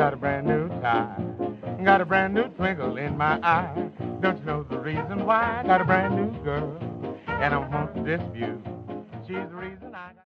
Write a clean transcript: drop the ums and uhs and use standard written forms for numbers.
got a brand new tie. Got a brand new twinkle in my eye. Don't you know the reason why? I got a brand new girl, and I want to dispute. She's the reason I got...